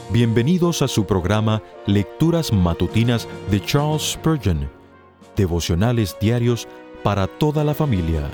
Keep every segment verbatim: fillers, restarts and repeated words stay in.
Bienvenidos a su programa Lecturas Matutinas de Charles Spurgeon, devocionales diarios para toda la familia.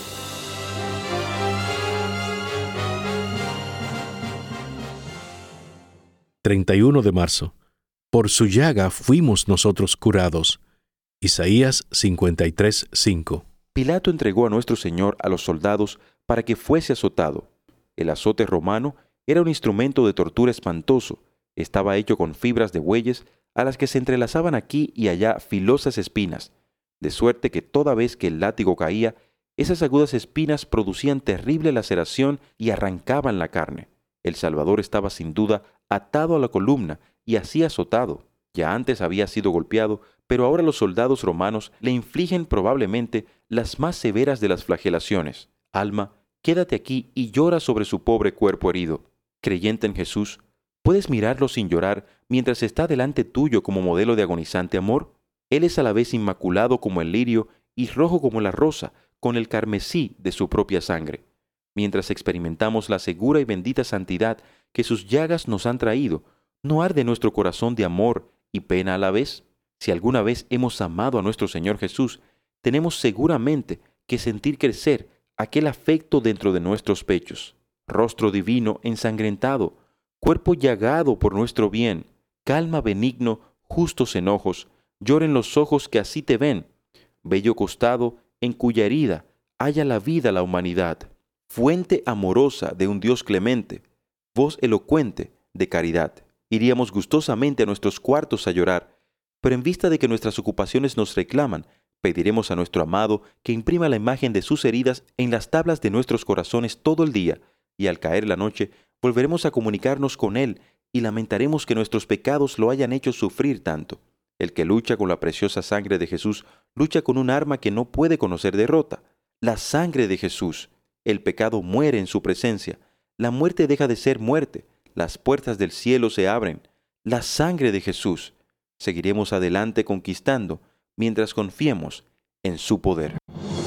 treinta y uno de marzo. Por su llaga fuimos nosotros curados. Isaías cincuenta y tres, cinco. Pilato entregó a nuestro Señor a los soldados para que fuese azotado. El azote romano era un instrumento de tortura espantoso. Estaba hecho con fibras de bueyes a las que se entrelazaban aquí y allá filosas espinas, de suerte que toda vez que el látigo caía, esas agudas espinas producían terrible laceración y arrancaban la carne. El Salvador estaba sin duda atado a la columna y así azotado. Ya antes había sido golpeado, pero ahora los soldados romanos le infligen probablemente las más severas de las flagelaciones. Alma, quédate aquí y llora sobre su pobre cuerpo herido. Creyente en Jesús, ¿puedes mirarlo sin llorar mientras está delante tuyo como modelo de agonizante amor? Él es a la vez inmaculado como el lirio y rojo como la rosa, con el carmesí de su propia sangre. Mientras experimentamos la segura y bendita santidad que sus llagas nos han traído, ¿no arde nuestro corazón de amor y pena a la vez? Si alguna vez hemos amado a nuestro Señor Jesús, tenemos seguramente que sentir crecer aquel afecto dentro de nuestros pechos. Rostro divino ensangrentado, cuerpo llagado por nuestro bien, calma benigno, justos enojos, lloren los ojos que así te ven, bello costado en cuya herida halla la vida la humanidad, fuente amorosa de un Dios clemente, voz elocuente de caridad. Iríamos gustosamente a nuestros cuartos a llorar, pero en vista de que nuestras ocupaciones nos reclaman, pediremos a nuestro amado que imprima la imagen de sus heridas en las tablas de nuestros corazones todo el día, y al caer la noche volveremos a comunicarnos con Él y lamentaremos que nuestros pecados lo hayan hecho sufrir tanto. El que lucha con la preciosa sangre de Jesús lucha con un arma que no puede conocer derrota, la sangre de Jesús. El pecado muere en su presencia, la muerte deja de ser muerte, las puertas del cielo se abren, la sangre de Jesús. Seguiremos adelante conquistando mientras confiemos en su poder.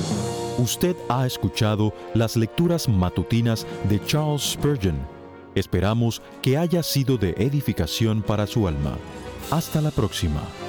Usted ha escuchado las lecturas matutinas de Charles Spurgeon. Esperamos que haya sido de edificación para su alma. Hasta la próxima.